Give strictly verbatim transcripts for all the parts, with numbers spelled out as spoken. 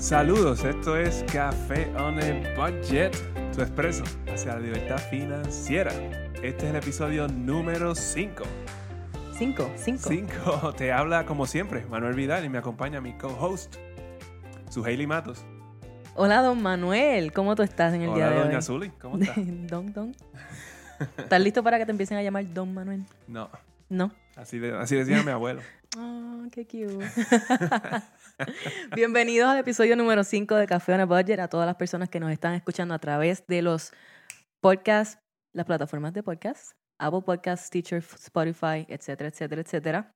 Saludos, esto es Café on a Budget, tu expreso hacia la libertad financiera. Este es el episodio número cinco. Cinco, cinco. Cinco. Te habla como siempre Manuel Vidal y me acompaña mi co-host, Suheili Matos. Hola, don Manuel, ¿cómo tú estás en el Hola, día de hoy? Hola, doña Zuli, ¿cómo estás? Don, don. ¿Estás listo para que te empiecen a llamar don Manuel? No, No. así, de, así decía mi abuelo. Oh, qué cute. Bienvenidos al episodio número cinco de Café on a Budget, a todas las personas que nos están escuchando a través de los podcasts, las plataformas de podcast, Apple Podcasts, Stitcher, Spotify, etcétera, etcétera, etcétera.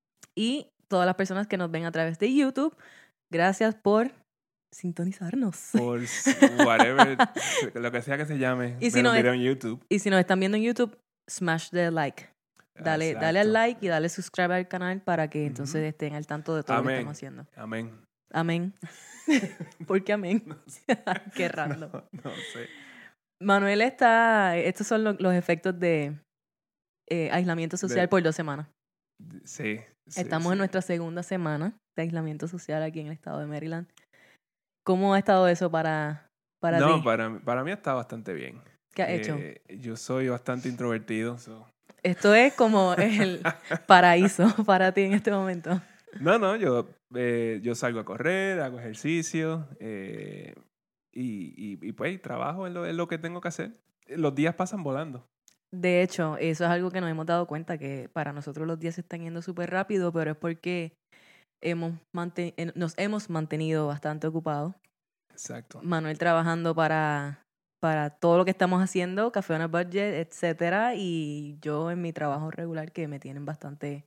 Y todas las personas que nos ven a través de YouTube, gracias por sintonizarnos. Por whatever, lo que sea que se llame, y si ver no un es, video en YouTube. Y si nos están viendo en YouTube, smash the like. Dale, Exacto. dale al like y dale subscribe al canal para que entonces Uh-huh. estén al tanto de todo Amén. lo que estamos haciendo. Amén. Amén. ¿Por qué amén? No sé. Qué random. No, no sé. Manuel está... Estos son lo, los efectos de eh, aislamiento social De- por dos semanas. Sí. sí, Estamos sí. en nuestra segunda semana de aislamiento social aquí en el estado de Maryland. ¿Cómo ha estado eso para, para no, ti? para, para mí está bastante bien. ¿Qué has hecho? Eh, yo soy bastante introvertido. So. Esto es como el paraíso para ti en este momento. No, no, yo, eh, yo salgo a correr, hago ejercicio eh, y, y, y pues trabajo en lo, en lo que tengo que hacer. Los días pasan volando. De hecho, eso es algo que nos hemos dado cuenta, que para nosotros los días se están yendo súper rápido, pero es porque hemos manten- en- nos hemos mantenido bastante ocupados. Exacto. Manuel trabajando para, para todo lo que estamos haciendo, Café on a Budget, etcétera, y yo en mi trabajo regular que me tienen bastante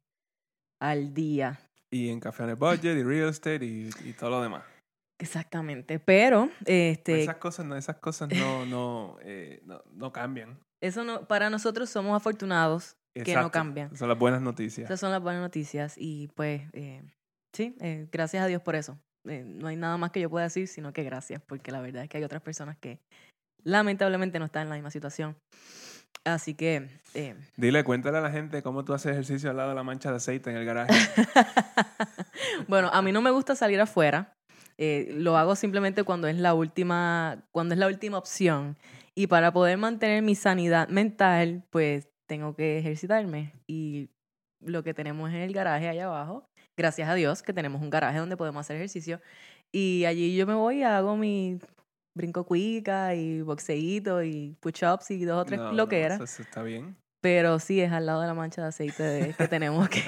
al día. Y en Café on a Budget y Real Estate y, y todo lo demás. Exactamente, pero este, Esas cosas no, esas cosas no, no, eh, no, no cambian. eso no, para nosotros somos afortunados que no Exacto. cambian. Son las buenas noticias. Esas son las buenas noticias y pues eh, sí, eh, gracias a Dios por eso. Eh, no hay nada más que yo pueda decir, sino que gracias, porque la verdad es que hay otras personas que lamentablemente no están en la misma situación. Así que... Eh, Dile, cuéntale a la gente cómo tú haces ejercicio al lado de la mancha de aceite en el garaje. bueno, a mí no me gusta salir afuera. Eh, lo hago simplemente cuando es la última, cuando es la última opción. Y para poder mantener mi sanidad mental, pues tengo que ejercitarme. Y lo que tenemos en el garaje allá abajo, gracias a Dios que tenemos un garaje donde podemos hacer ejercicio. Y allí yo me voy y hago mi brinco cuica y boxeíto y push-ups y dos o tres No, loqueras. no, eso, eso está bien. Pero sí, es al lado de la mancha de aceite de- que tenemos que...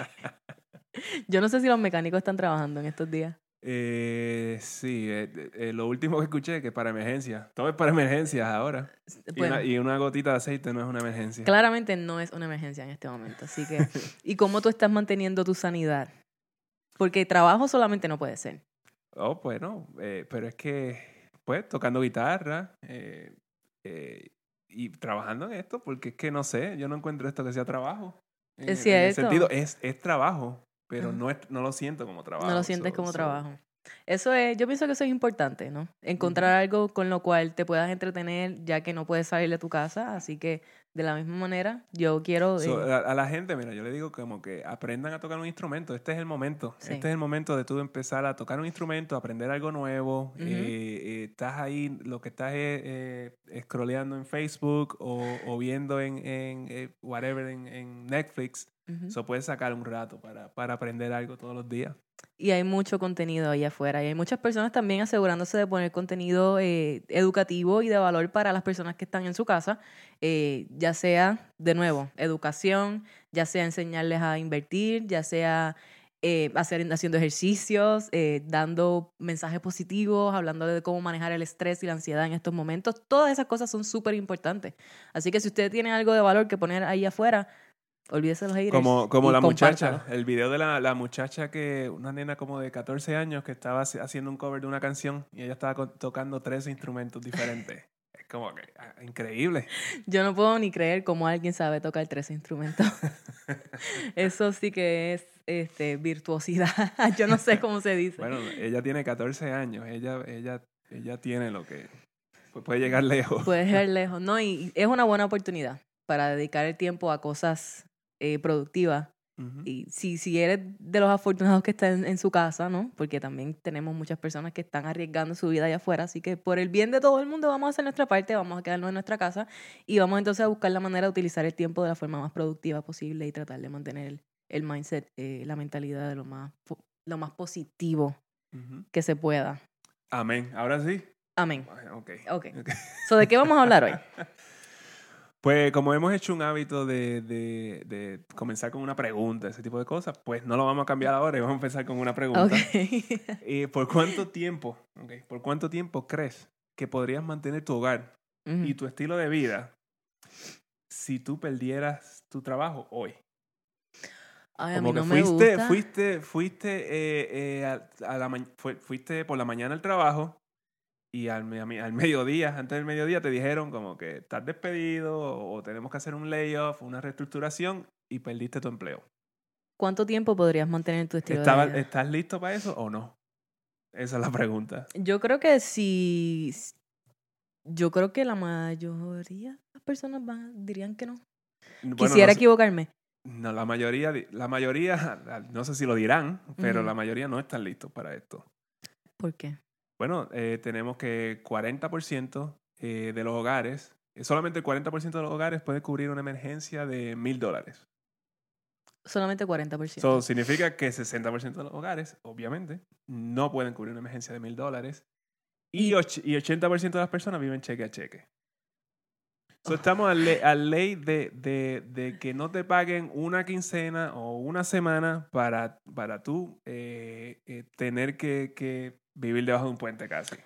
Yo no sé si los mecánicos están trabajando en estos días. Eh, sí, eh, eh, lo último que escuché es que para emergencias. Todo es para emergencias ahora. Y, Bueno, una, y una gotita de aceite no es una emergencia. claramente no es una emergencia en este momento. Así que, ¿y cómo tú estás manteniendo tu sanidad? Porque trabajo solamente no puede ser. Oh, bueno, eh, pero es que, pues, tocando guitarra eh, eh, y trabajando en esto, porque es que no sé, yo no encuentro esto que sea trabajo. En, Es en el cierto. sentido, es, es trabajo, pero Ajá. no, es, no lo siento como trabajo. No lo sientes So- como so- trabajo. Eso es, yo pienso que eso es importante, ¿no? Encontrar algo con lo cual te puedas entretener, ya que no puedes salir de tu casa. Así que, de la misma manera, yo quiero... So, eh, a, a la gente, mira, yo le digo como que aprendan a tocar un instrumento. Este es el momento. Sí. Este es el momento de tú empezar a tocar un instrumento, aprender algo nuevo. Ujú. eh, eh, estás ahí, lo que estás es eh, scrolleando en Facebook o, o viendo en, en eh, whatever, en, en Netflix. ujú. Eso puedes sacar un rato para, para aprender algo todos los días. Y hay mucho contenido ahí afuera. Y hay muchas personas también asegurándose de poner contenido eh, educativo y de valor para las personas que están en su casa. Eh, ya sea, de nuevo, educación, ya sea enseñarles a invertir, ya sea eh, hacer, haciendo ejercicios, eh, dando mensajes positivos, hablando de cómo manejar el estrés y la ansiedad en estos momentos. Todas esas cosas son súper importantes. Así que si ustedes tienen algo de valor que poner ahí afuera, olvídese de los haters. Como, como y la muchacha, compártalo. el video de la, la muchacha que, una nena como de catorce años que estaba haci- haciendo un cover de una canción y ella estaba co- tocando tres instrumentos diferentes. Es como que ah, increíble. Yo no puedo ni creer cómo alguien sabe tocar tres instrumentos. Eso sí que es este, virtuosidad. Yo no sé cómo se dice. Bueno, ella tiene catorce años, ella, ella, ella tiene lo que pues puede llegar lejos. Puedes ir lejos. No, y es una buena oportunidad para dedicar el tiempo a cosas eh, productivas Ujú. Y si, si eres de los afortunados que están en, en su casa, ¿no? Porque también tenemos muchas personas que están arriesgando su vida allá afuera. Así que por el bien de todo el mundo vamos a hacer nuestra parte, vamos a quedarnos en nuestra casa y vamos entonces a buscar la manera de utilizar el tiempo de la forma más productiva posible y tratar de mantener el, el mindset, eh, la mentalidad de lo más, po- lo más positivo Ujú. que se pueda. Amén. Ahora sí. Amén. Ok. Ok. Ok. So, ¿de qué vamos a hablar hoy? Pues como hemos hecho un hábito de, de, de comenzar con una pregunta, ese tipo de cosas, pues no lo vamos a cambiar ahora y vamos a empezar con una pregunta. Ok. Eh, ¿por cuánto tiempo, okay, por cuánto tiempo crees que podrías mantener tu hogar y Ujú. tu estilo de vida si tú perdieras tu trabajo hoy? Ay, a mí Como que no me fuiste, gusta. fuiste, fuiste, eh, eh, a, a la ma- fue- fuiste por la mañana al trabajo y al, me- a mi- al mediodía, antes del mediodía, te dijeron como que estás despedido o, o tenemos que hacer un layoff, una reestructuración y perdiste tu empleo. ¿Cuánto tiempo podrías mantener tu estilo de ¿Estaba- vida? ¿Estás listo para eso o no? Esa es la pregunta. Yo creo que si... Yo creo que la mayoría de las personas van, dirían que no. Bueno, Quisiera no, sé- equivocarme. no, la mayoría, di- la mayoría, no sé si lo dirán, pero Ujú. la mayoría no están listos para esto. ¿Por qué? Bueno, eh, tenemos que cuarenta por ciento eh, de los hogares, eh, solamente el cuarenta por ciento de los hogares puede cubrir una emergencia de mil dólares. Solamente cuarenta por ciento. Eso significa que sesenta por ciento de los hogares, obviamente, no pueden cubrir una emergencia de mil dólares. Y, Y- och- y ochenta por ciento de las personas viven cheque a cheque. So, estamos a, le- a ley de, de- de que no te paguen una quincena o una semana para, para tú eh, eh, tener que, que vivir debajo de un puente casi.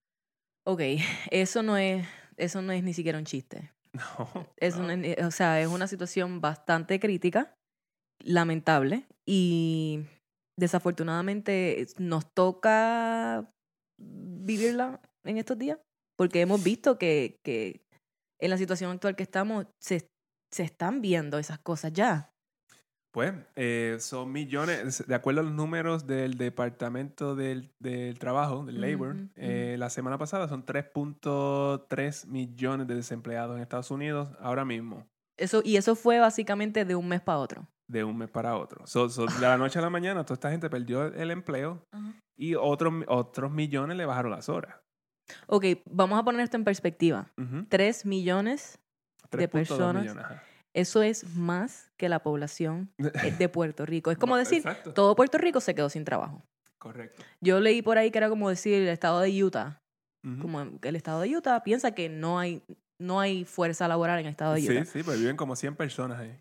Ok, eso no es, eso no es ni siquiera un chiste. No, Eso no. no es ni- o sea, es una situación bastante crítica, lamentable, y desafortunadamente nos toca vivirla en estos días, porque hemos visto que, que en la situación actual que estamos se, se están viendo esas cosas ya. Pues eh, son millones, de acuerdo a los números del Departamento del, del Trabajo, del Labor, Ujú, ujú. eh, la semana pasada son tres punto tres millones de desempleados en Estados Unidos ahora mismo, Eso, y eso fue básicamente de un mes para otro. de un mes para otro. So, so, de la noche a la mañana, toda esta gente perdió el empleo y otros, otros millones le bajaron las horas. Ok, vamos a poner esto en perspectiva. Ujú. Tres millones tres punto dos personas. millones. Ajá. Eso es más que la población eh, de Puerto Rico. Es como decir, Exacto. todo Puerto Rico se quedó sin trabajo. Correcto. Yo leí por ahí que era como decir el estado de Utah. Ujú. Como que el estado de Utah piensa que no hay, no hay fuerza laboral en el estado de Utah. Sí, sí, pues viven como cien personas ahí.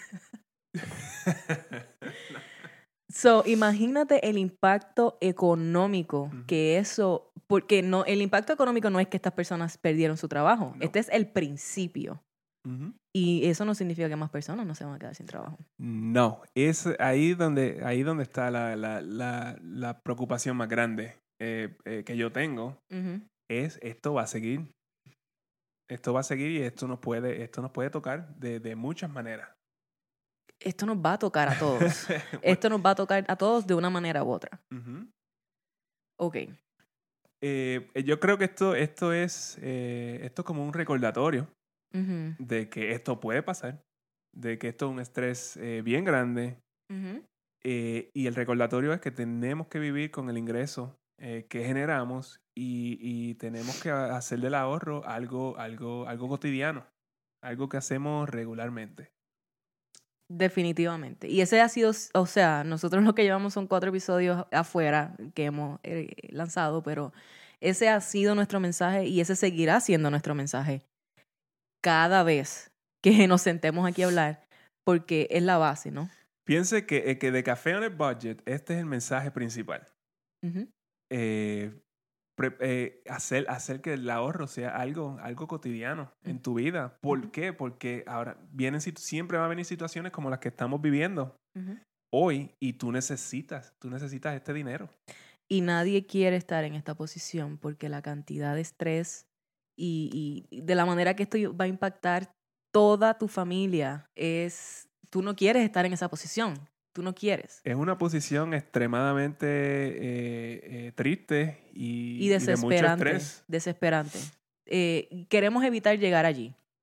So, imagínate el impacto económico Ujú. que eso, porque no, el impacto económico no es que estas personas perdieron su trabajo. No. Este es el principio. Ujú. Y eso no significa que más personas no se van a quedar sin trabajo. No, es ahí donde, ahí donde está la, la, la, la preocupación más grande eh, eh, que yo tengo. Ujú. Es esto va a seguir. Esto va a seguir y esto nos puede, esto nos puede tocar de, de muchas maneras. Esto nos va a tocar a todos. Esto nos va a tocar a todos de una manera u otra. Ujú. Ok. Eh, yo creo que esto, esto es eh, esto es como un recordatorio Ujú. de que esto puede pasar, de que esto es un estrés eh, bien grande. Ujú. Eh, y el recordatorio es que tenemos que vivir con el ingreso eh, que generamos y, y tenemos que hacer del ahorro algo, algo, algo cotidiano, algo que hacemos regularmente. Definitivamente. Y ese ha sido, o sea, nosotros lo que llevamos son cuatro episodios afuera que hemos eh, lanzado, pero ese ha sido nuestro mensaje y ese seguirá siendo nuestro mensaje cada vez que nos sentemos aquí a hablar, porque es la base, ¿no? Piense que, eh, que de Café on a Budget, este es el mensaje principal. Ujú. Eh, pre- eh, hacer, hacer que el ahorro sea algo, algo cotidiano en tu vida. ¿Por Ujú. qué? Porque ahora vienen, situ- siempre va a venir situaciones como las que estamos viviendo Ujú. hoy y tú necesitas, tú necesitas este dinero. Y nadie quiere estar en esta posición porque la cantidad de estrés y, y de la manera que esto va a impactar toda tu familia es, tú no quieres estar en esa posición, tú no quieres. Es una posición extremadamente eh, eh, triste y, Y y de mucho desesperante, estrés. desesperante. Eh, queremos evitar llegar allí.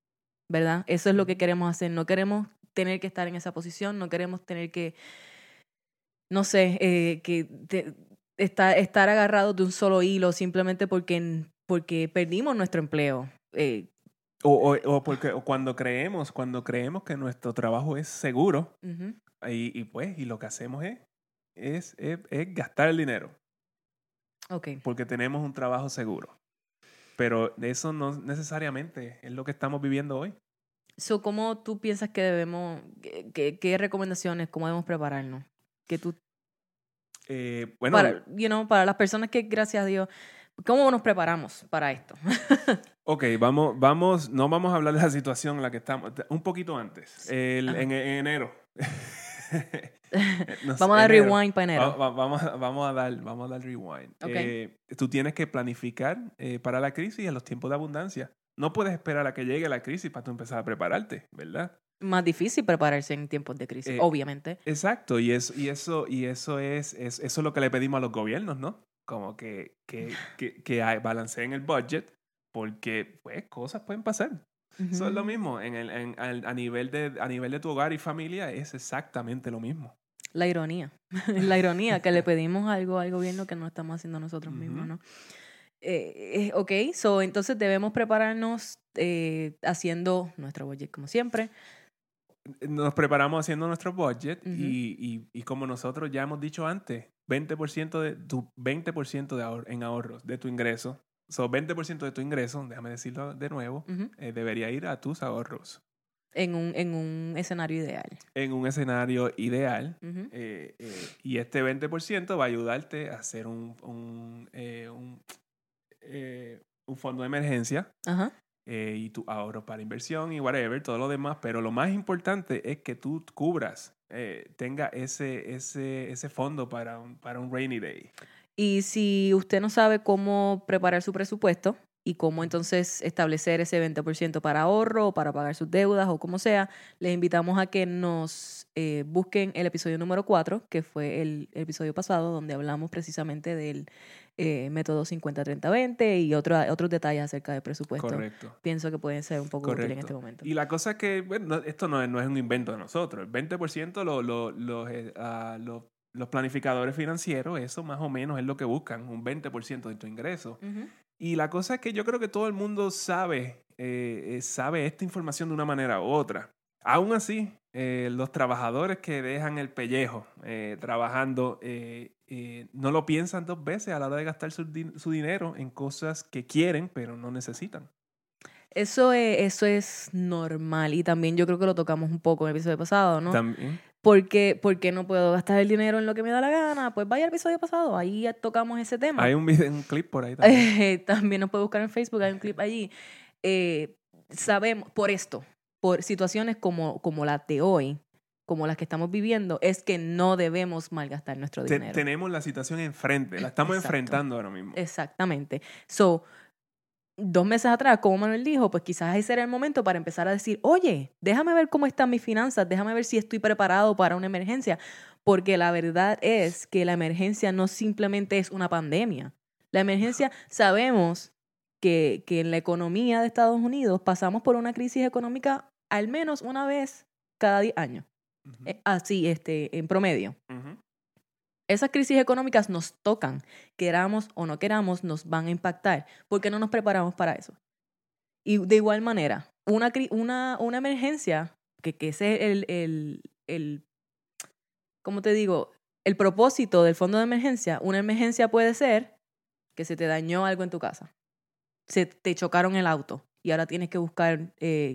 ¿verdad? Eso es lo que queremos hacer. No queremos tener que estar en esa posición, no queremos tener que, no sé, eh, que te, estar, estar agarrados de un solo hilo simplemente porque, porque perdimos nuestro empleo. Eh, O, o, o porque o cuando creemos, cuando creemos que nuestro trabajo es seguro, uh-huh. y, y pues, y lo que hacemos es, es, es, es gastar el dinero. Okay. Porque tenemos un trabajo seguro. Pero eso no necesariamente es lo que estamos viviendo hoy. So, ¿cómo tú piensas que debemos, qué, qué recomendaciones, cómo debemos prepararnos? Que tú, eh, bueno, para, you know, para las personas que, gracias a Dios, ¿cómo nos preparamos para esto? ok, vamos, vamos, no vamos a hablar de la situación en la que estamos, un poquito antes, el, en, en enero. No sé, vamos a dar enero. rewind para enero. Va, va, vamos, a, vamos, a dar, vamos a dar rewind. Okay. Eh, tú tienes que planificar eh, para la crisis en los tiempos de abundancia. No puedes esperar a que llegue la crisis para tú empezar a prepararte, ¿verdad? Más difícil prepararse en tiempos de crisis, eh, obviamente. Exacto, y, es, y, eso, y eso, es, es, eso es lo que le pedimos a los gobiernos, ¿no? Como que, que, que, que hay, balanceen el budget porque pues cosas pueden pasar. Uh-huh. Eso es lo mismo. En el, en, a, nivel de, a nivel de tu hogar y familia es exactamente lo mismo. La ironía. La ironía que le pedimos algo al gobierno que no estamos haciendo nosotros uh-huh. mismos, ¿no? Eh, eh, ok, so, entonces debemos prepararnos eh, haciendo nuestro budget como siempre. Nos preparamos haciendo nuestro budget uh-huh. y, y, y como nosotros ya hemos dicho antes, veinte por ciento de tu veinte por ciento de ahor- en ahorros de tu ingreso, so veinte por ciento de tu ingreso, déjame decirlo de nuevo, uh-huh. eh, debería ir a tus ahorros. En un, en un escenario ideal. En un escenario ideal. Uh-huh. eh, eh, y este veinte por ciento va a ayudarte a hacer un, un, eh, un, eh, un fondo de emergencia. Ajá. Uh-huh. Eh, y tu ahorro para inversión y whatever, todo lo demás, pero lo más importante es que tú cubras, eh, tenga ese, ese, ese fondo para un, para un rainy day. Y si usted no sabe cómo preparar su presupuesto y cómo entonces establecer ese veinte por ciento para ahorro o para pagar sus deudas o como sea, les invitamos a que nos eh, busquen el episodio número cuatro, que fue el, el episodio pasado, donde hablamos precisamente del eh, método cincuenta treinta veinte y otro, otros detalles acerca del presupuesto. Correcto. Pienso que pueden ser un poco Correcto. útiles en este momento. Y la cosa es que, bueno, esto no es, no es un invento de nosotros. El veinte por ciento lo, lo, lo, eh, uh, lo, los planificadores financieros, eso más o menos es lo que buscan, un veinte por ciento de tu ingreso. Uh-huh. Y la cosa es que yo creo que todo el mundo sabe, eh, sabe esta información de una manera u otra. Aún así, eh, los trabajadores que dejan el pellejo eh, trabajando eh, eh, no lo piensan dos veces a la hora de gastar su, di- su dinero en cosas que quieren pero no necesitan. Eso es, eso es normal y también yo creo que lo tocamos un poco en el episodio pasado, ¿no? También. ¿Por qué, ¿Por qué no puedo gastar el dinero en lo que me da la gana? Pues vaya al episodio pasado, ahí ya tocamos ese tema. Hay un, video, un clip por ahí también. También nos puede buscar en Facebook, hay un clip allí. Eh, sabemos, por esto, por situaciones como, como las de hoy, como las que estamos viviendo, es que no debemos malgastar nuestro Te, dinero. tenemos la situación enfrente, la estamos Exacto. enfrentando ahora mismo. Exactamente. So, dos meses atrás, como Manuel dijo, pues quizás ese era el momento para empezar a decir, oye, déjame ver cómo están mis finanzas, déjame ver si estoy preparado para una emergencia, porque la verdad es que la emergencia no simplemente es una pandemia. La emergencia, sabemos que, que en la economía de Estados Unidos pasamos por una crisis económica al menos una vez cada diez años. Uh-huh. eh, así, este, en promedio. Uh-huh. Esas crisis económicas nos tocan, queramos o no queramos, nos van a impactar, porque no nos preparamos para eso. Y de igual manera, una, una, una emergencia, que, que ese es el, el, el, ¿cómo te digo? El propósito del fondo de emergencia, una emergencia puede ser que se te dañó algo en tu casa, se te chocaron el auto y ahora tienes que buscar eh,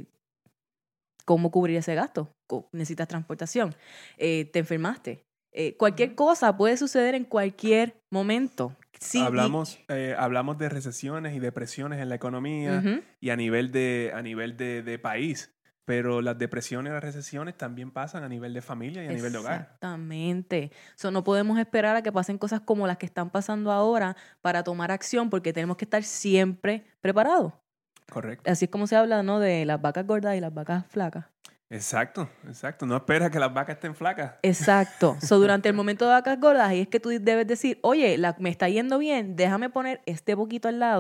cómo cubrir ese gasto, necesitas transportación, eh, te enfermaste. Eh, cualquier cosa puede suceder en cualquier momento. Sí, hablamos, y... eh, hablamos de recesiones y depresiones en la economía uh-huh. y a nivel, de, a nivel de, de país, pero las depresiones y las recesiones también pasan a nivel de familia y a nivel de hogar. Exactamente. So, no podemos esperar a que pasen cosas como las que están pasando ahora para tomar acción, porque tenemos que estar siempre preparados. Correcto. Así es como se habla, ¿no? De las vacas gordas y las vacas flacas. Exacto, exacto. No esperas que las vacas estén flacas. Exacto. So, durante el momento de vacas gordas, ahí es que tú debes decir, oye, la, me está yendo bien, déjame poner este poquito al lado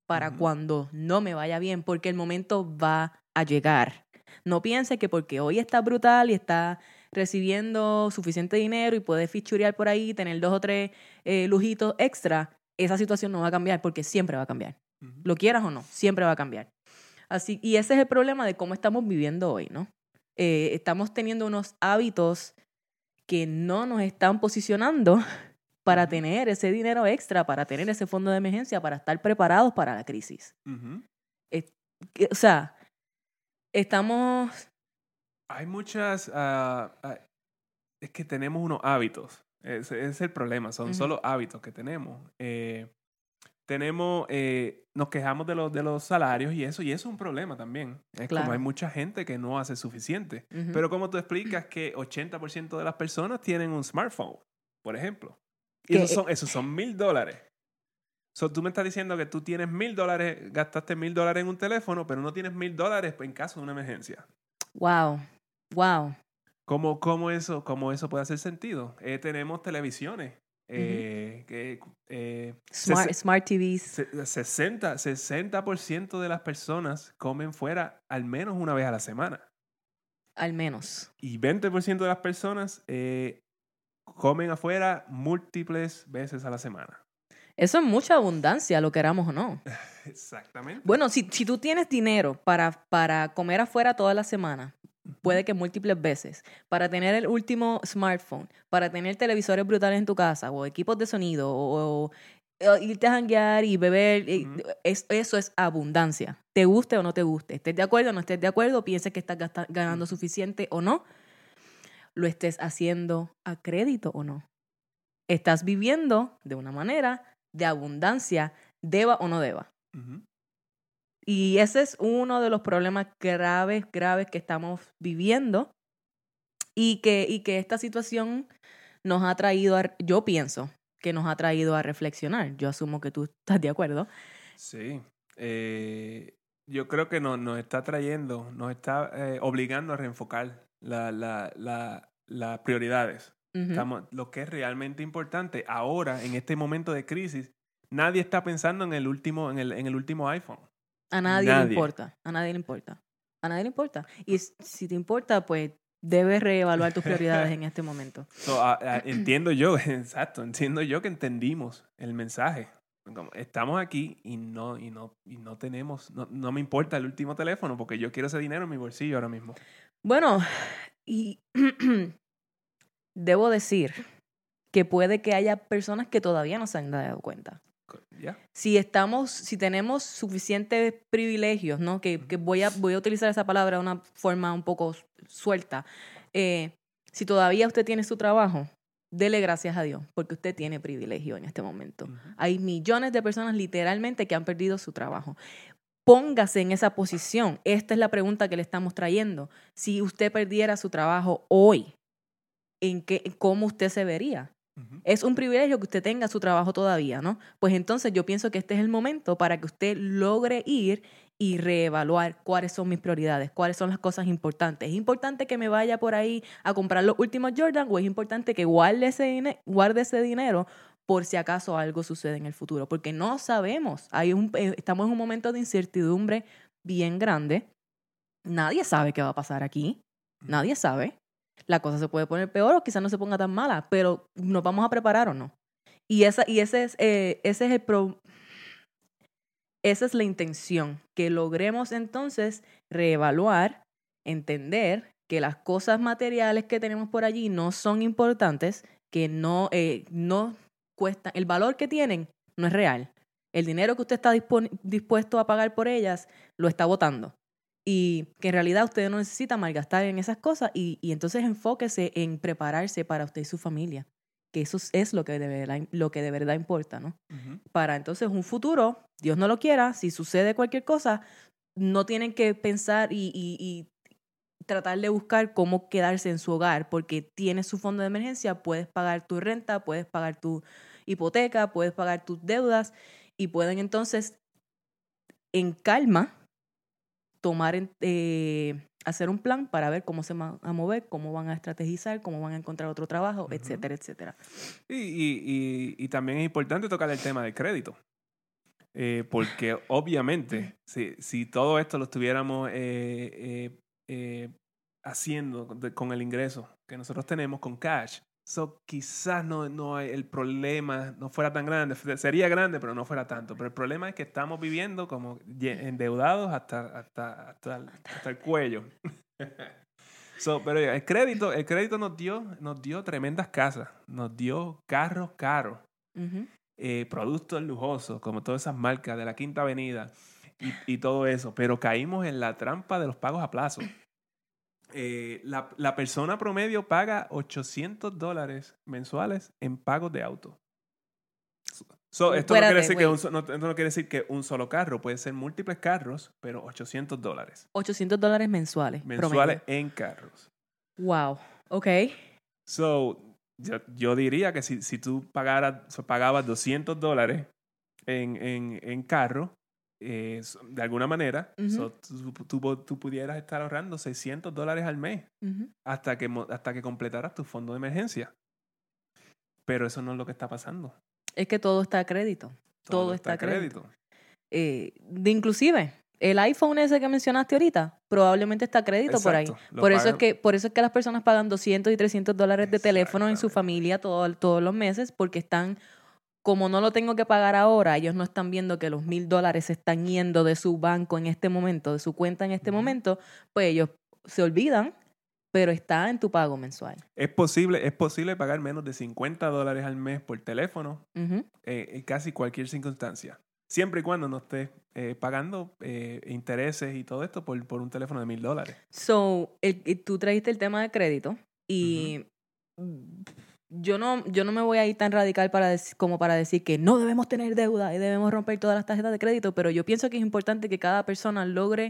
para Ujú. cuando no me vaya bien, porque el momento va a llegar. No piense que porque hoy está brutal y está recibiendo suficiente dinero y puede fichurear por ahí, tener dos o tres eh, lujitos extra, esa situación no va a cambiar porque siempre va a cambiar. Ujú. Lo quieras o no, siempre va a cambiar. Así, y ese es el problema de cómo estamos viviendo hoy, ¿no? Eh, estamos teniendo unos hábitos que no nos están posicionando para Ujú. tener ese dinero extra, para tener ese fondo de emergencia, para estar preparados para la crisis. Ujú. Es- que- o sea, estamos... Hay muchas... ah, ah, es que tenemos unos hábitos. Ese, ese es el problema. Son Ujú. solo hábitos que tenemos. Eh, tenemos... eh, nos quejamos de los, de los salarios y eso. Y eso es un problema también. Es como hay Claro. mucha gente que no hace suficiente. Ujú. Pero como tú explicas que ochenta por ciento de las personas tienen un smartphone, por ejemplo. Y Que, esos son, esos son mil dólares. So, tú me estás diciendo que tú tienes mil dólares, gastaste mil dólares en un teléfono, pero no tienes mil dólares en caso de una emergencia. wow, wow. ¿Cómo, cómo, eso, cómo eso puede hacer sentido? Eh, tenemos televisiones. Eh, que, eh, Smart, sese- smart T Vs, se- sesenta, sesenta por ciento de las personas comen fuera al menos una vez a la semana. al menos. Y veinte por ciento de las personas eh, comen afuera múltiples veces a la semana. Eso es mucha abundancia, lo queramos o no. Exactamente. Bueno, si, si tú tienes dinero para, para comer afuera toda la semana, puede que múltiples veces, para tener el último smartphone, para tener televisores brutales en tu casa, o equipos de sonido, o, o, o irte a janguear y beber, y- Ujú. es- eso es abundancia. Te guste o no te guste, estés de acuerdo o no estés de acuerdo, pienses que estás gasta- ganando Ujú. suficiente o no, lo estés haciendo a crédito o no. Estás viviendo de una manera de abundancia, deba o no deba. Ujú. Y ese es uno de los problemas graves, graves que estamos viviendo y que, y que esta situación nos ha traído, a, yo pienso que nos ha traído a reflexionar. Yo asumo que tú estás de acuerdo. Sí. Eh, yo creo que nos, nos está trayendo, nos está eh, obligando a reenfocar la- la- la- las prioridades. Ujú. Estamos, lo que es realmente importante ahora, en este momento de crisis, nadie está pensando en el último, en el, en el último iPhone. A nadie le Nadie. importa, a nadie le importa, a nadie le importa. Y s- si te importa, pues debes reevaluar tus prioridades en este momento. So, a- a- entiendo yo, exacto, entiendo yo que entendimos el mensaje. Como, estamos aquí y no, y no, y no tenemos, no, no me importa el último teléfono porque yo quiero ese dinero en mi bolsillo ahora mismo. Bueno, y debo decir que puede que haya personas que todavía no se han dado cuenta. ¿Ya? Si estamos, si tenemos suficientes privilegios, ¿no? Que, que voy a voy a utilizar esa palabra de una forma un poco suelta. Eh, si todavía usted tiene su trabajo, dele gracias a Dios, porque usted tiene privilegio en este momento. Ujú. Hay millones de personas literalmente que han perdido su trabajo. Póngase en esa posición. Esta es la pregunta que le estamos trayendo. Si usted perdiera su trabajo hoy, ¿en qué, cómo usted se vería? Ujú. Es un privilegio que usted tenga su trabajo todavía, ¿no? Pues entonces yo pienso que este es el momento para que usted logre ir y reevaluar cuáles son mis prioridades, cuáles son las cosas importantes. ¿Es importante que me vaya por ahí a comprar los últimos Jordan o es importante que guarde ese, dine- guarde ese dinero por si acaso algo sucede en el futuro? Porque no sabemos. Hay un, eh, estamos en un momento de incertidumbre bien grande. Nadie sabe qué va a pasar aquí. Nadie sabe. La cosa se puede poner peor o quizás no se ponga tan mala, pero nos vamos a preparar o no. Y esa, y ese es, eh, ese es el pro, esa es la intención, que logremos entonces reevaluar, entender que las cosas materiales que tenemos por allí no son importantes, que no, eh, no cuestan, el valor que tienen no es real. El dinero que usted está dispon- dispuesto a pagar por ellas lo está botando. Y que en realidad usted no necesita malgastar en esas cosas y, y entonces enfóquese en prepararse para usted y su familia, que eso es lo que de verdad, lo que de verdad importa, ¿no? Ujú. Para entonces un futuro, Dios no lo quiera, si sucede cualquier cosa, no tienen que pensar y, y- y tratar de buscar cómo quedarse en su hogar, porque tienes su fondo de emergencia, puedes pagar tu renta, puedes pagar tu hipoteca, puedes pagar tus deudas y pueden entonces en calma tomar, en- eh, hacer un plan para ver cómo se van a mover, cómo van a estrategizar, cómo van a encontrar otro trabajo, Ujú. etcétera, etcétera. Y, y- y- y también es importante tocar el tema del crédito. Eh, porque obviamente, si, si todo esto lo estuviéramos eh, eh, eh, haciendo de, con el ingreso que nosotros tenemos con cash, so, quizás no, no hay, el problema no fuera tan grande. Sería grande, pero no fuera tanto. Pero el problema es que estamos viviendo como endeudados hasta, hasta, hasta, el, hasta el cuello. So, pero el crédito, el crédito nos dio, nos dio tremendas casas, nos dio carros caros, uh-huh. eh, productos lujosos, como todas esas marcas de la Quinta Avenida y, y todo eso. Pero caímos en la trampa de los pagos a plazo. Eh, la, la persona promedio paga ochocientos dólares mensuales en pagos de auto. So, esto, no quiere decir que un, no, esto no quiere decir que un solo carro, puede ser múltiples carros, pero ochocientos dólares. ochocientos dólares mensuales. Mensuales promedio. En carros. Wow, ok. So, yo, yo diría que si, si tú pagaras, pagabas doscientos dólares en, en, en carro, Eh, de alguna manera, uh-huh. so, tú, tú, tú pudieras estar ahorrando seiscientos dólares al mes uh-huh. hasta, que, hasta que completaras tu fondo de emergencia. Pero eso no es lo que está pasando. Es que todo está a crédito. Todo, todo está a crédito. crédito. Eh, de inclusive, el iPhone ese que mencionaste ahorita, probablemente está a crédito. Exacto, por ahí. Por eso, es que, por eso es que las personas pagan doscientos y trescientos dólares de teléfono en su familia todo, todos los meses, porque están... Como no lo tengo que pagar ahora, ellos no están viendo que los mil dólares se están yendo de su banco en este momento, de su cuenta en este uh-huh. momento, pues ellos se olvidan, pero está en tu pago mensual. Es posible, es posible pagar menos de cincuenta dólares al mes por teléfono uh-huh. eh, en casi cualquier circunstancia. Siempre y cuando no estés eh, pagando eh, intereses y todo esto por, por un teléfono de mil dólares. So, el, el, tú trajiste el tema de crédito y... Uh-huh. Yo no, yo no me voy a ir tan radical para dec- como para decir que no debemos tener deuda y debemos romper todas las tarjetas de crédito, pero yo pienso que es importante que cada persona logre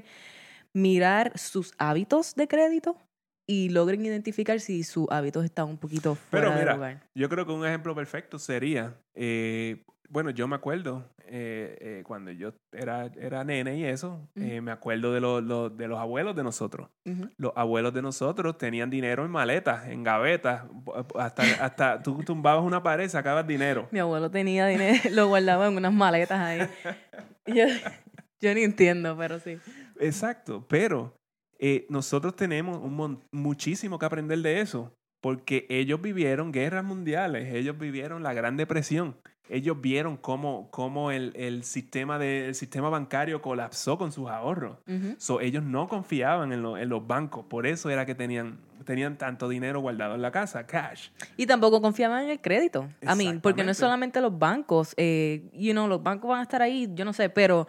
mirar sus hábitos de crédito y logren identificar si sus hábitos están un poquito fuera pero mira, de lugar. Yo creo que un ejemplo perfecto sería, eh, bueno, yo me acuerdo eh, eh, cuando yo era, era nene y eso, uh-huh. eh, me acuerdo de, lo, lo, de los abuelos de nosotros. Uh-huh. Los abuelos de nosotros tenían dinero en maletas, en gavetas, hasta, hasta tú tumbabas una pared, sacabas dinero. Mi abuelo tenía dinero, lo guardaba en unas maletas ahí. yo, yo ni entiendo, pero sí. Exacto, pero eh, nosotros tenemos un mon- muchísimo que aprender de eso, porque ellos vivieron guerras mundiales, ellos vivieron la Gran Depresión. Ellos vieron cómo, cómo el, el, sistema de, el sistema bancario colapsó con sus ahorros. Uh-huh. So, ellos no confiaban en, lo, en los bancos. Por eso era que tenían, tenían tanto dinero guardado en la casa, cash. Y tampoco confiaban en el crédito. I mean, porque no es solamente los bancos. Eh, you know, los bancos van a estar ahí, yo no sé, pero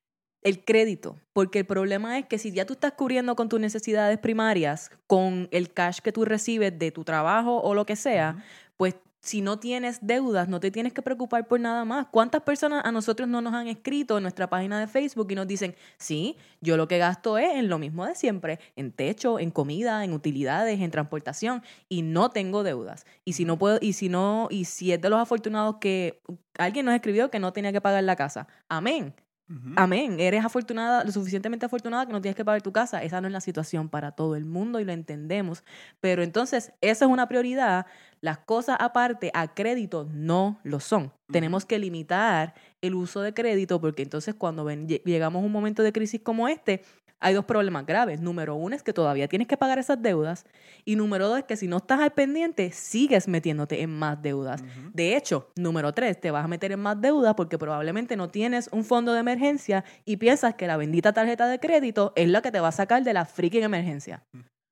el crédito. Porque el problema es que si ya tú estás cubriendo con tus necesidades primarias, con el cash que tú recibes de tu trabajo o lo que sea, uh-huh. pues si no tienes deudas, no te tienes que preocupar por nada más. ¿Cuántas personas a nosotros no nos han escrito en nuestra página de Facebook y nos dicen, sí, yo lo que gasto es en lo mismo de siempre, en techo, en comida, en utilidades, en transportación, y no tengo deudas? Y si no puedo, y si no, y si es de los afortunados que alguien nos escribió que no tenía que pagar la casa. Amén. Uh-huh. Amén. Eres afortunada, lo suficientemente afortunada que no tienes que pagar tu casa. Esa no es la situación para todo el mundo y lo entendemos. Pero entonces, esa es una prioridad. Las cosas aparte a crédito no lo son. Uh-huh. Tenemos que limitar el uso de crédito porque entonces cuando ven, llegamos a un momento de crisis como este, hay dos problemas graves. Número uno es que todavía tienes que pagar esas deudas. Y número dos es que si no estás al pendiente, sigues metiéndote en más deudas. Uh-huh. De hecho, número tres, te vas a meter en más deudas porque probablemente no tienes un fondo de emergencia y piensas que la bendita tarjeta de crédito es la que te va a sacar de la freaking emergencia.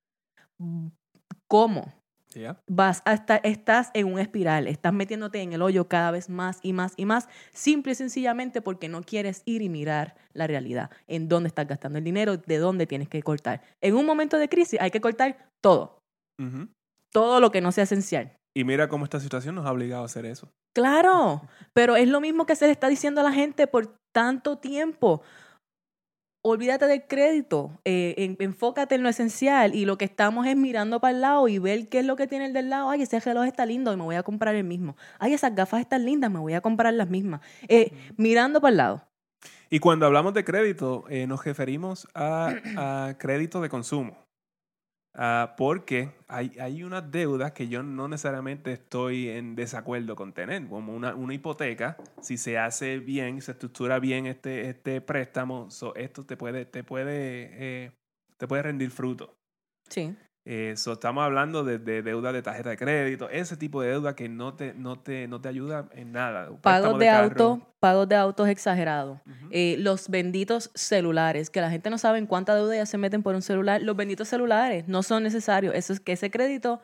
Uh-huh. ¿Cómo? Yeah. Vas a estar, estás en un espiral, estás metiéndote en el hoyo cada vez más y más y más, simple y sencillamente porque no quieres ir y mirar la realidad, en dónde estás gastando el dinero, de dónde tienes que cortar. En un momento de crisis hay que cortar todo, uh-huh. todo lo que no sea esencial. Y mira cómo esta situación nos ha obligado a hacer eso. Claro, pero es lo mismo que se le está diciendo a la gente por tanto tiempo. Olvídate del crédito, eh, en, enfócate en lo esencial y lo que estamos es mirando para el lado y ver qué es lo que tiene el del lado. Ay, ese reloj está lindo y me voy a comprar el mismo. Ay, esas gafas están lindas, me voy a comprar las mismas. Eh, mirando para el lado. Y cuando hablamos de crédito, eh, nos referimos a, a crédito de consumo. Uh, porque hay, hay unas deudas que yo no necesariamente estoy en desacuerdo con tener, como una, una hipoteca. Si se hace bien, se estructura bien este, este préstamo, so, esto te puede, te puede, eh, te puede rendir fruto. Sí. Eh, so, estamos hablando de, de deuda de tarjeta de crédito, ese tipo de deuda que no te, no te, no te ayuda en nada. Un Pagos préstamo de, de auto, carro. pagos de autos exagerados. Ujú. Eh, los benditos celulares, que la gente no sabe en cuánta deuda ya se meten por un celular. Los benditos celulares no son necesarios. Eso es que ese crédito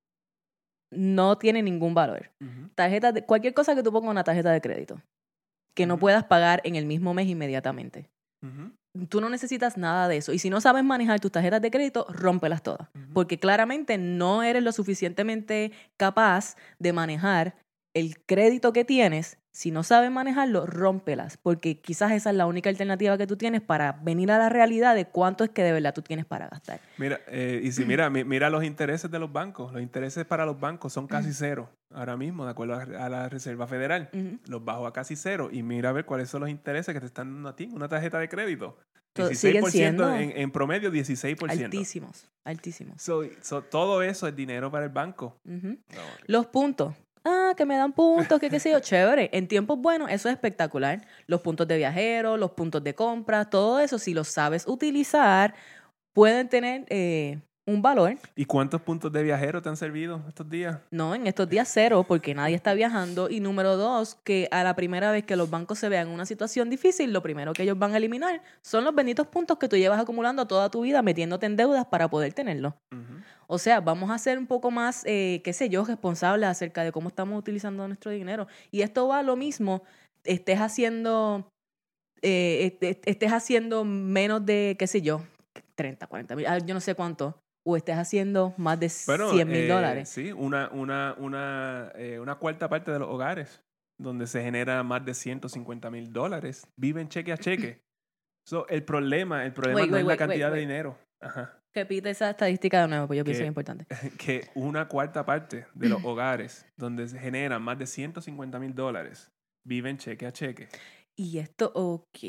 no tiene ningún valor. Ujú. Tarjeta de, cualquier cosa que tú pongas en una tarjeta de crédito que no Ujú. puedas pagar en el mismo mes inmediatamente. Ujú. Tú no necesitas nada de eso. Y si no sabes manejar tus tarjetas de crédito, rómpelas todas. Ujú. Porque claramente no eres lo suficientemente capaz de manejar el crédito que tienes. Si no sabes manejarlo, rómpelas. Porque quizás esa es la única alternativa que tú tienes para venir a la realidad de cuánto es que de verdad tú tienes para gastar. Mira, eh, y si mira, mi- mira los intereses de los bancos. Los intereses para los bancos son casi cero ahora mismo, de acuerdo a, a la Reserva Federal. Ujú. Los bajo a casi cero. Y mira a ver cuáles son los intereses que te están dando a ti. Una tarjeta de crédito. To- dieciséis por siguen ciento siendo en, en promedio, dieciséis por ciento. Altísimos, altísimos. So, so, todo eso es dinero para el banco. Ujú. No, Los puntos. Ah, que me dan puntos, que qué sé yo. Chévere. En tiempos buenos, eso es espectacular. Los puntos de viajero, los puntos de compra, todo eso, si los sabes utilizar, pueden tener eh, un valor. ¿Y cuántos puntos de viajero te han servido estos días? No, en estos días cero, porque nadie está viajando. Y número dos, que a la primera vez que los bancos se vean en una situación difícil, lo primero que ellos van a eliminar son los benditos puntos que tú llevas acumulando toda tu vida, metiéndote en deudas para poder tenerlos. Ujú. O sea, vamos a ser un poco más, eh, qué sé yo, responsables acerca de cómo estamos utilizando nuestro dinero. Y esto va a lo mismo, estés haciendo, eh, est- estés haciendo menos de, qué sé yo, treinta, cuarenta mil, ah, yo no sé cuánto, o estés haciendo más de Bueno, cien mil eh, dólares. sí, una, una, una, eh, una cuarta parte de los hogares donde se genera más de ciento cincuenta mil dólares viven cheque a cheque. So, el problema, el problema Wait, no wait, es la wait, cantidad wait, de wait. dinero. Ajá. Repite esa estadística de nuevo, porque yo pienso que es Que, importante. que una cuarta parte de los hogares donde se generan más de ciento cincuenta mil dólares viven cheque a cheque. Y esto, ok.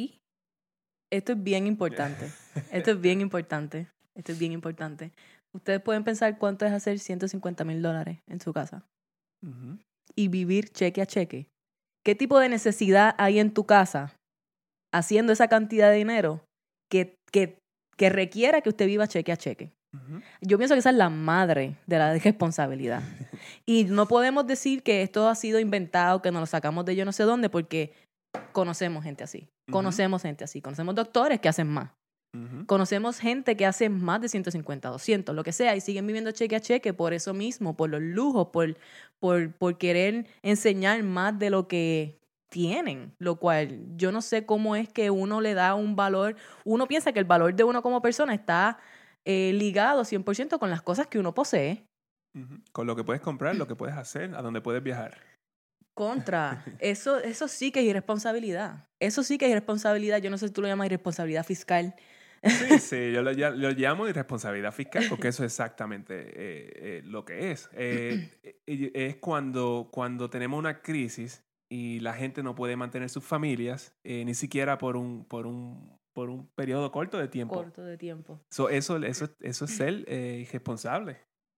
Esto es bien importante. Esto es bien importante. Esto es bien importante. Ustedes pueden pensar cuánto es hacer ciento cincuenta mil dólares en su casa Ujú. y vivir cheque a cheque. ¿Qué tipo de necesidad hay en tu casa haciendo esa cantidad de dinero que, que, que requiera que usted viva cheque a cheque? Ujú. Yo pienso que esa es la madre de la responsabilidad. Y no podemos decir que esto ha sido inventado, que nos lo sacamos de yo no sé dónde, porque conocemos gente así. Ujú. Conocemos gente así. Conocemos doctores que hacen más. Ujú. Conocemos gente que hace más de ciento cincuenta, doscientos, lo que sea, y siguen viviendo cheque a cheque por eso mismo, por los lujos, por, por, por querer enseñar más de lo que tienen, lo cual yo no sé cómo es que uno le da un valor. Uno piensa que el valor de uno como persona está eh, ligado cien por ciento con las cosas que uno posee. Ujú. Con lo que puedes comprar, lo que puedes hacer, a dónde puedes viajar. Contra, eso, eso sí que es irresponsabilidad. Eso sí que es irresponsabilidad. Yo no sé si tú lo llamas irresponsabilidad fiscal. Sí, sí, yo lo, ya- lo llamo irresponsabilidad fiscal porque eso es exactamente eh, eh, lo que es. Eh, eh, es cuando, cuando tenemos una crisis y la gente no puede mantener sus familias, eh, ni siquiera por un, por, un, por un periodo corto de tiempo. Corto de tiempo. So, eso, eso, eso es ser eh, irresponsable.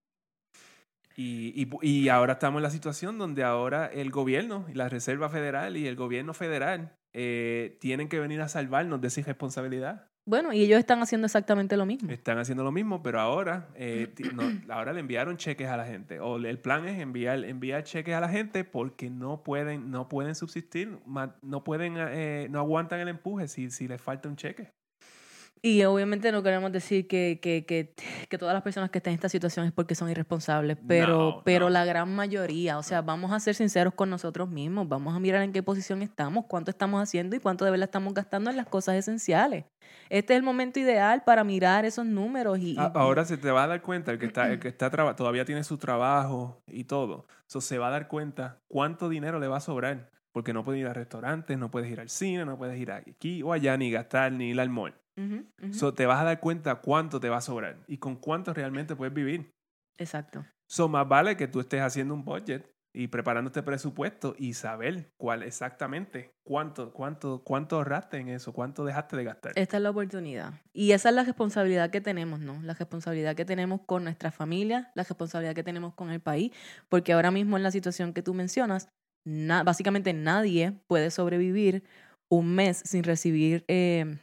Y, y, y ahora estamos en la situación donde ahora el gobierno, y la Reserva Federal y el gobierno federal eh, tienen que venir a salvarnos de esa irresponsabilidad. Bueno, y ellos están haciendo exactamente lo mismo. Están haciendo lo mismo, pero ahora, eh, ti- no, ahora le enviaron cheques a la gente. O el plan es enviar, enviar cheques a la gente porque no pueden, no pueden subsistir, ma- no pueden, eh, no aguantan el empuje si, si les falta un cheque. Y obviamente no queremos decir que, que, que, que todas las personas que estén en esta situación es porque son irresponsables, pero, No, pero no. la gran mayoría, o sea, vamos a ser sinceros con nosotros mismos, vamos a mirar en qué posición estamos, cuánto estamos haciendo y cuánto de verdad estamos gastando en las cosas esenciales. Este es el momento ideal para mirar esos números y... y- A- Ahora se te va a dar cuenta, el que está, el que está traba- todavía tiene su trabajo y todo, so, se va a dar cuenta cuánto dinero le va a sobrar, porque no puedes ir a restaurantes, no puedes ir al cine, no puedes ir aquí o allá, ni gastar, ni ir al mall. Ujú, ujú. So, te vas a dar cuenta cuánto te va a sobrar y con cuánto realmente puedes vivir. Exacto. So, más vale que tú estés haciendo un budget y preparando este presupuesto y saber cuál exactamente, cuánto, cuánto, cuánto ahorraste en eso, cuánto dejaste de gastar. Esta es la oportunidad. Y esa es la responsabilidad que tenemos, ¿no? La responsabilidad que tenemos con nuestra familia, la responsabilidad que tenemos con el país, porque ahora mismo en la situación que tú mencionas, na- básicamente nadie puede sobrevivir un mes sin recibir eh,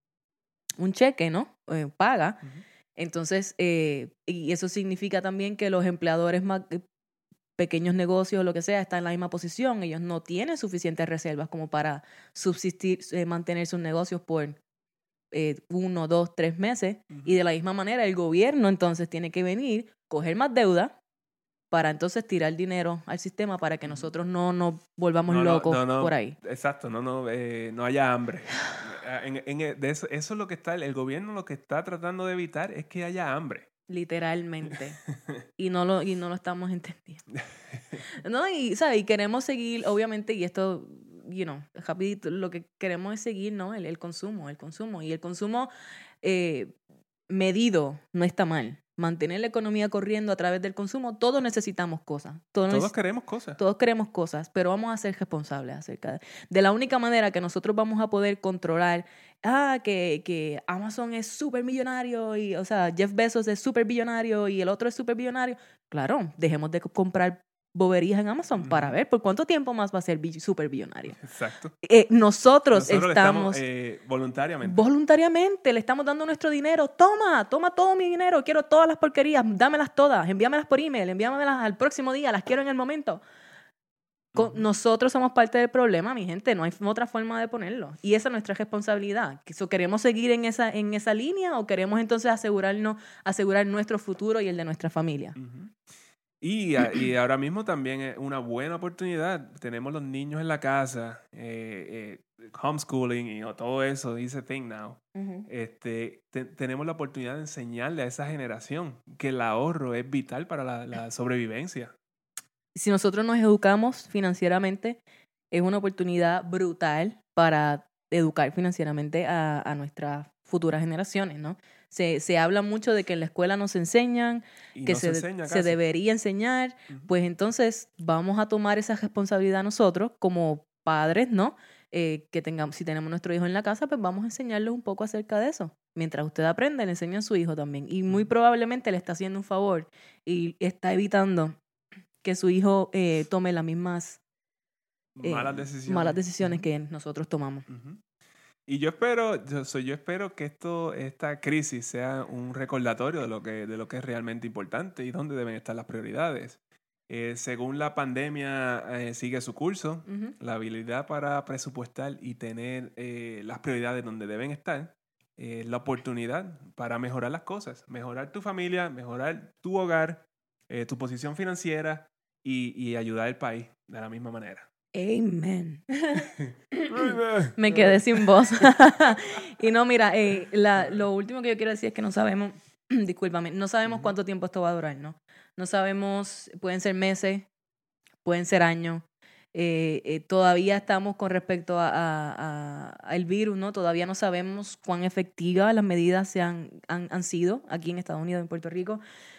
un cheque, ¿no? Eh, paga. Uh-huh. Entonces, eh, y eso significa también que los empleadores más pequeños negocios o lo que sea están en la misma posición. Ellos no tienen suficientes reservas como para subsistir, eh, mantener sus negocios por eh, uno, dos, tres meses. Uh-huh. Y de la misma manera el gobierno entonces tiene que venir, coger más deuda para entonces tirar dinero al sistema para que nosotros no nos volvamos no, locos no, no, no, por ahí. Exacto, no, no, eh, no haya hambre. En, en, de eso, eso es lo que está, el gobierno lo que está tratando de evitar es que haya hambre. Literalmente. y, no lo, y no lo estamos entendiendo. No, y, ¿sabes? Y queremos seguir, obviamente, y esto, you know, rapidito, lo que queremos es seguir, ¿no? El, el consumo, el consumo. Y el consumo eh, medido no está mal. Mantener la economía corriendo a través del consumo, todos necesitamos cosas. Todos, todos neces- queremos cosas. Todos queremos cosas, pero vamos a ser responsables acerca de... De la única manera que nosotros vamos a poder controlar, ah, que, que Amazon es súper millonario, y, o sea, Jeff Bezos es súper billonario y el otro es súper billonario. Claro, dejemos de comprar boberías en Amazon uh-huh. para ver por cuánto tiempo más va a ser súper billonario. Exacto. Eh, nosotros, nosotros estamos... estamos eh, voluntariamente. Voluntariamente le estamos dando nuestro dinero. Toma, toma todo mi dinero. Quiero todas las porquerías. Dámelas todas. Envíamelas por email. Envíamelas al próximo día. Las quiero en el momento. Uh-huh. Nosotros somos parte del problema, mi gente. No hay otra forma de ponerlo. Y esa es nuestra responsabilidad. ¿Queremos seguir en esa, en esa línea o queremos entonces asegurarnos, asegurar nuestro futuro y el de nuestra familia? Uh-huh. Y, y ahora mismo también es una buena oportunidad. Tenemos los niños en la casa, eh, eh, homeschooling y todo eso, is a thing now. Uh-huh. Este, te, tenemos la oportunidad de enseñarle a esa generación que el ahorro es vital para la, la sobrevivencia. Si nosotros nos educamos financieramente, es una oportunidad brutal para educar financieramente a, a nuestras futuras generaciones, ¿no? Se, se habla mucho de que en la escuela nos enseñan, y que no se, se, enseña se debería enseñar, uh-huh. Pues entonces vamos a tomar esa responsabilidad nosotros como padres, ¿no? Eh, que tengamos, si tenemos nuestro hijo en la casa, pues vamos a enseñarles un poco acerca de eso. Mientras usted aprende, le enseña a su hijo también. Y muy probablemente le está haciendo un favor y está evitando que su hijo eh, tome las mismas eh, malas decisiones, malas decisiones uh-huh. que nosotros tomamos. Uh-huh. Y yo espero, yo, so, yo espero que esto, esta crisis sea un recordatorio de lo que, de lo que es realmente importante y dónde deben estar las prioridades. Eh, según la pandemia eh, sigue su curso, uh-huh. la habilidad para presupuestar y tener eh, las prioridades donde deben estar, eh, la oportunidad para mejorar las cosas, mejorar tu familia, mejorar tu hogar, eh, tu posición financiera y, y ayudar al país de la misma manera. Amen. Me quedé sin voz. Y no, mira, eh, la, lo último que yo quiero decir es que no sabemos, discúlpame, no sabemos uh-huh. cuánto tiempo esto va a durar, ¿no? No sabemos, pueden ser meses, pueden ser años. Eh, eh, todavía estamos con respecto a, a, a, al virus, ¿no? Todavía no sabemos cuán efectivas las medidas se han, han, han sido aquí en Estados Unidos, en Puerto Rico.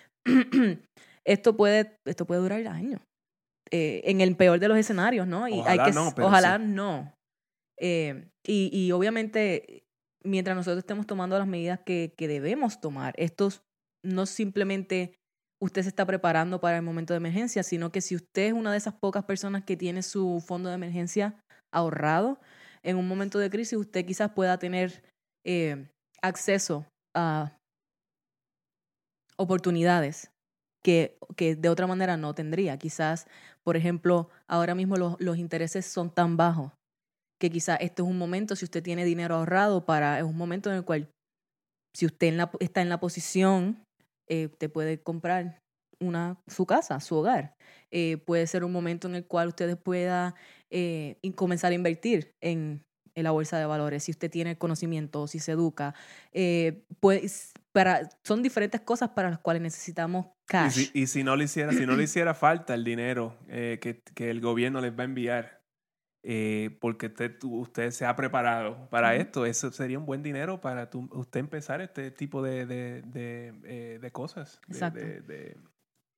esto, puede, esto puede durar años. Eh, en el peor de los escenarios, ¿no? Y ojalá hay que, no, pero ojalá sí. no. Eh, y, y obviamente, mientras nosotros estemos tomando las medidas que, que debemos tomar, esto no simplemente usted se está preparando para el momento de emergencia, sino que si usted es una de esas pocas personas que tiene su fondo de emergencia ahorrado, en un momento de crisis usted quizás pueda tener eh, acceso a oportunidades que, que de otra manera no tendría. Quizás, por ejemplo, ahora mismo los, los intereses son tan bajos que quizás este es un momento, si usted tiene dinero ahorrado, para es un momento en el cual, si usted en la, está en la posición, eh, usted puede comprar una, su casa, su hogar. Eh, puede ser un momento en el cual usted pueda eh, comenzar a invertir en, en la bolsa de valores, si usted tiene conocimiento, si se educa. Eh, pues, para, son diferentes cosas para las cuales necesitamos cash. Y si, y si no le hiciera, si no le hiciera falta el dinero eh, que, que el gobierno les va a enviar, eh, porque usted, usted se ha preparado para uh-huh. esto, eso sería un buen dinero para tu, usted empezar este tipo de, de, de, eh, de cosas. Exacto. De, de, de,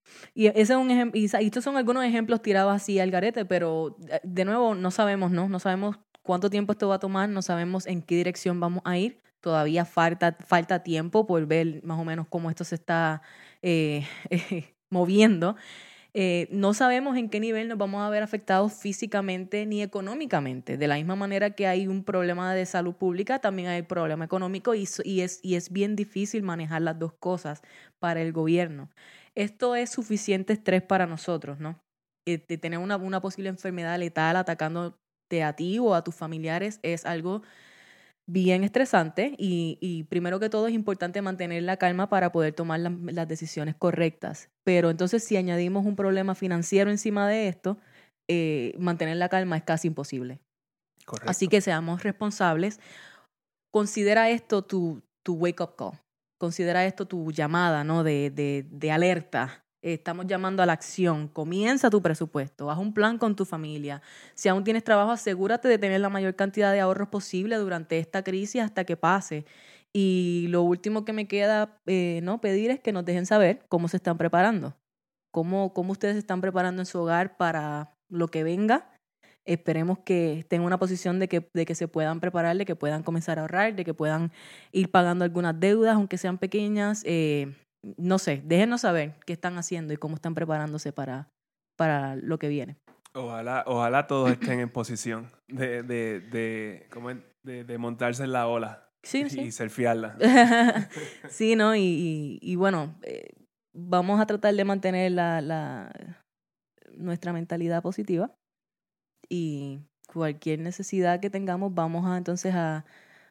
Y, ese es un ejem- y sa- y estos son algunos ejemplos tirados así al garete, pero eh, de nuevo no sabemos, ¿no? No sabemos cuánto tiempo esto va a tomar, no sabemos en qué dirección vamos a ir. Todavía falta, falta tiempo por ver más o menos cómo esto se está eh, eh, moviendo. Eh, no sabemos en qué nivel nos vamos a ver afectados físicamente ni económicamente. De la misma manera que hay un problema de salud pública, también hay problema económico y, y, es, y es bien difícil manejar las dos cosas para el gobierno. Esto es suficiente estrés para nosotros, ¿no? Eh, de tener una, una posible enfermedad letal atacándote a ti o a tus familiares es algo bien estresante y, y primero que todo es importante mantener la calma para poder tomar la, las decisiones correctas. Pero entonces si añadimos un problema financiero encima de esto, eh, mantener la calma es casi imposible. Correcto. Así que seamos responsables. Considera esto tu, tu wake-up call. Considera esto tu llamada, ¿no? de, de, de alerta. Estamos llamando a la acción. Comienza tu presupuesto. Haz un plan con tu familia. Si aún tienes trabajo, asegúrate de tener la mayor cantidad de ahorros posible durante esta crisis hasta que pase. Y lo último que me queda eh, ¿no? pedir es que nos dejen saber cómo se están preparando. Cómo, cómo ustedes se están preparando en su hogar para lo que venga. Esperemos que estén en una posición de que, de que se puedan preparar, de que puedan comenzar a ahorrar, de que puedan ir pagando algunas deudas, aunque sean pequeñas. Eh, no sé, déjenos saber qué están haciendo y cómo están preparándose para, para lo que viene. Ojalá, ojalá todos estén en posición de, de, de, ¿cómo es? de, de montarse en la ola Sí, y sí. surfearla. Sí, ¿no? Y, y, y bueno, eh, vamos a tratar de mantener la, la, nuestra mentalidad positiva y cualquier necesidad que tengamos vamos a entonces a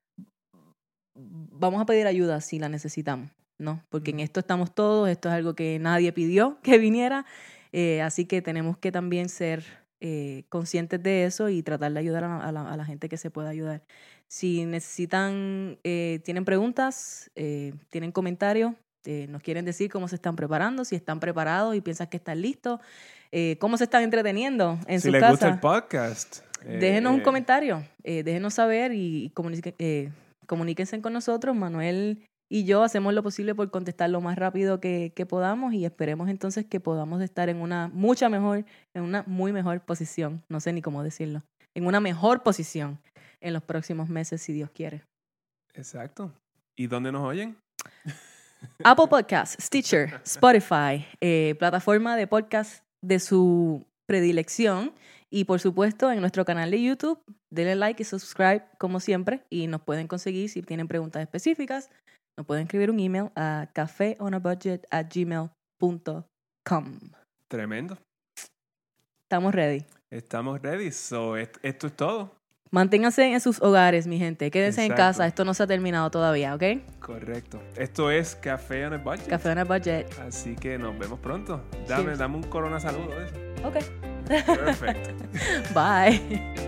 vamos a pedir ayuda si la necesitamos, ¿no? Porque en esto estamos todos, esto es algo que nadie pidió que viniera, eh, así que tenemos que también ser eh, conscientes de eso y tratar de ayudar a la, a la, a la gente que se pueda ayudar. Si necesitan, eh, tienen preguntas, eh, tienen comentarios, eh, nos quieren decir cómo se están preparando, si están preparados y piensan que están listos, eh, cómo se están entreteniendo en si su les casa. gusta el podcast, eh, Déjenos eh, un comentario, eh, déjenos saber y, y comunique, eh, comuníquense con nosotros. Manuel y yo hacemos lo posible por contestar lo más rápido que, que podamos y esperemos entonces que podamos estar en una mucha mejor, en una muy mejor posición, no sé ni cómo decirlo, en una mejor posición en los próximos meses, si Dios quiere. Exacto. ¿Y dónde nos oyen? Apple Podcasts, Stitcher, Spotify, eh, plataforma de podcast de su predilección y por supuesto en nuestro canal de YouTube. Denle like y subscribe como siempre y nos pueden conseguir si tienen preguntas específicas. Nos pueden escribir un email a cafeonabudget at gmail punto com. Tremendo. Estamos ready. Estamos ready. So, est- esto es todo. Manténganse en sus hogares, mi gente. Quédense Exacto. en casa. Esto no se ha terminado todavía, ¿ok? Correcto. Esto es Café on a Budget. Café on a Budget. Así que nos vemos pronto. Dame, Cheers. dame un corona saludo de eso. Ok. Perfecto. Bye.